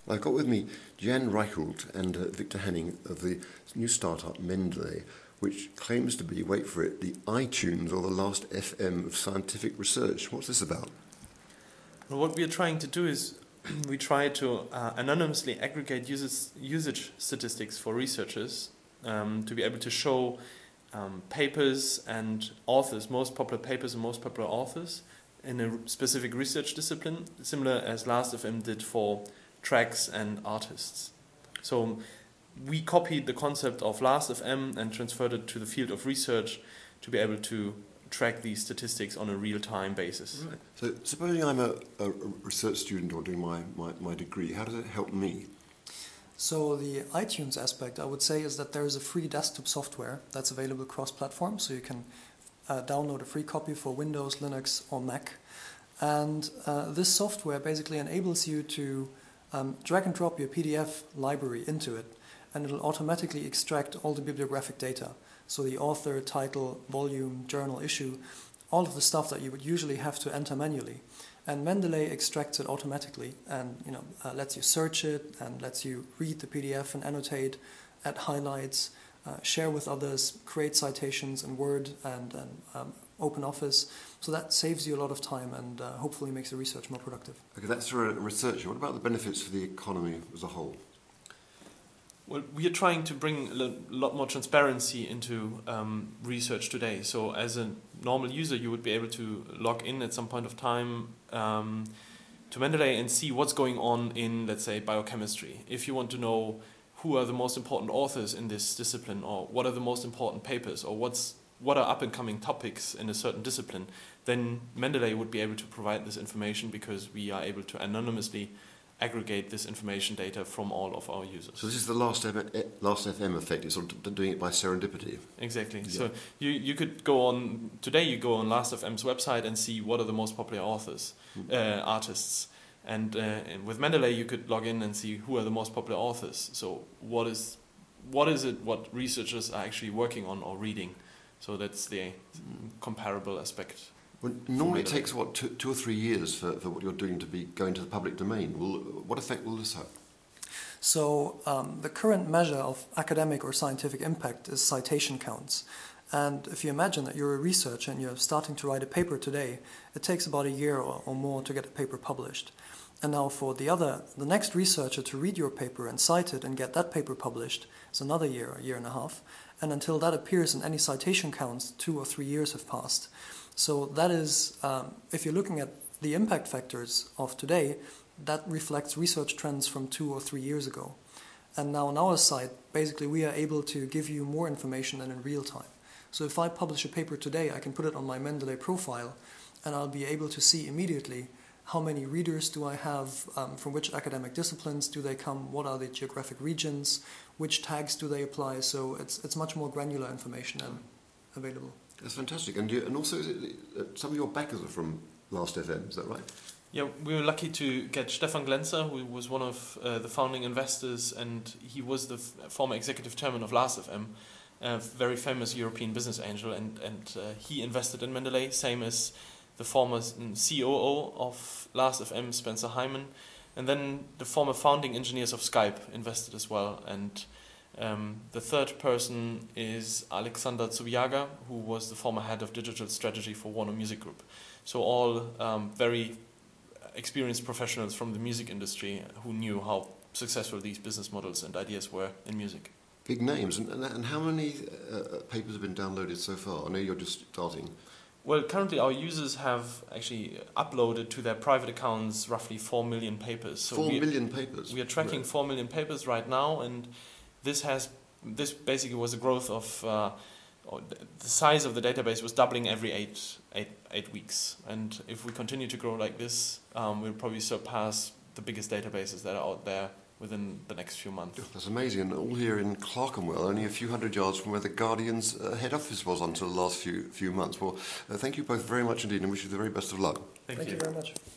I've got with me Jan Reichelt and Victor Henning of the new startup Mendeley, which claims to be, wait for it, the iTunes or the last FM of scientific research. What's this about? Well, what we are trying to do is we try to anonymously aggregate usage statistics for researchers to be able to show papers and authors, most popular papers and most popular authors in a specific research discipline, similar as Last.fm did for tracks and artists. So we copied the concept of Last.fm and transferred it to the field of research to be able to track these statistics on a real-time basis. Right. So supposing I'm a research student or doing my degree, how does it help me? So the iTunes aspect, I would say, is that there is a free desktop software that's available cross-platform, so you can download a free copy for Windows, Linux, or Mac. And this software basically enables you to drag and drop your PDF library into it, and it'll automatically extract all the bibliographic data. So the author, title, volume, journal, issue, all of the stuff that you would usually have to enter manually. And Mendeley extracts it automatically and lets you search it and lets you read the PDF and annotate, add highlights, share with others, create citations in Word and OpenOffice. So that saves you a lot of time and hopefully makes the research more productive. Okay, that's for a researcher. What about the benefits for the economy as a whole? Well, we are trying to bring a lot more transparency into research today. So as a normal user, you would be able to log in at some point of time to Mendeley and see what's going on in, let's say, biochemistry. If you want to know who are the most important authors in this discipline, or what are the most important papers, or what are up-and-coming topics in a certain discipline, then Mendeley would be able to provide this information because we are able to anonymously aggregate this information data from all of our users. So this is the Last.fm effect. It's sort of doing it by serendipity. Exactly. Yeah. So you could go on, today you go on Last.fm's website and see what are the most popular authors, artists. And with Mendeley you could log in and see who are the most popular authors. So what is it what researchers are actually working on or reading? So that's the comparable aspect. Well, normally it takes, what, 2 or 3 years for what you're doing to be going to the public domain. What effect will this have? So the current measure of academic or scientific impact is citation counts. And if you imagine that you're a researcher and you're starting to write a paper today, it takes about a year or more to get a paper published. And now for the next researcher to read your paper and cite it and get that paper published is another year, a year and a half. And until that appears in any citation counts, 2 or 3 years have passed. So that is, if you're looking at the impact factors of today, that reflects research trends from 2 or 3 years ago. And now on our side, basically we are able to give you more information than in real time. So if I publish a paper today, I can put it on my Mendeley profile and I'll be able to see immediately how many readers do I have, from which academic disciplines do they come, what are the geographic regions, which tags do they apply. So it's much more granular information and available. That's fantastic. And also, some of your backers are from Last.fm, is that right? Yeah, we were lucky to get Stefan Glenzer, who was one of the founding investors, and he was the former executive chairman of Last.fm, a very famous European business angel, and he invested in Mendeley, same as the former COO of Last.fm, Spencer Hyman, and then the former founding engineers of Skype invested as well, and the third person is Alexander Zubiaga, who was the former head of digital strategy for Warner Music Group. So all very experienced professionals from the music industry who knew how successful these business models and ideas were in music. Big names. And how many papers have been downloaded so far? I know you're just starting. Well, currently our users have actually uploaded to their private accounts roughly 4 million papers. So 4 million papers? We are tracking 4 million papers right now, and this basically was a growth of the size of the database was doubling every eight weeks, and if we continue to grow like this, we'll probably surpass the biggest databases that are out there within the next few months. That's amazing, and all here in Clerkenwell, only a few hundred yards from where the Guardian's head office was until the last few months. Well, thank you both very much indeed, and wish you the very best of luck. Thank you very much.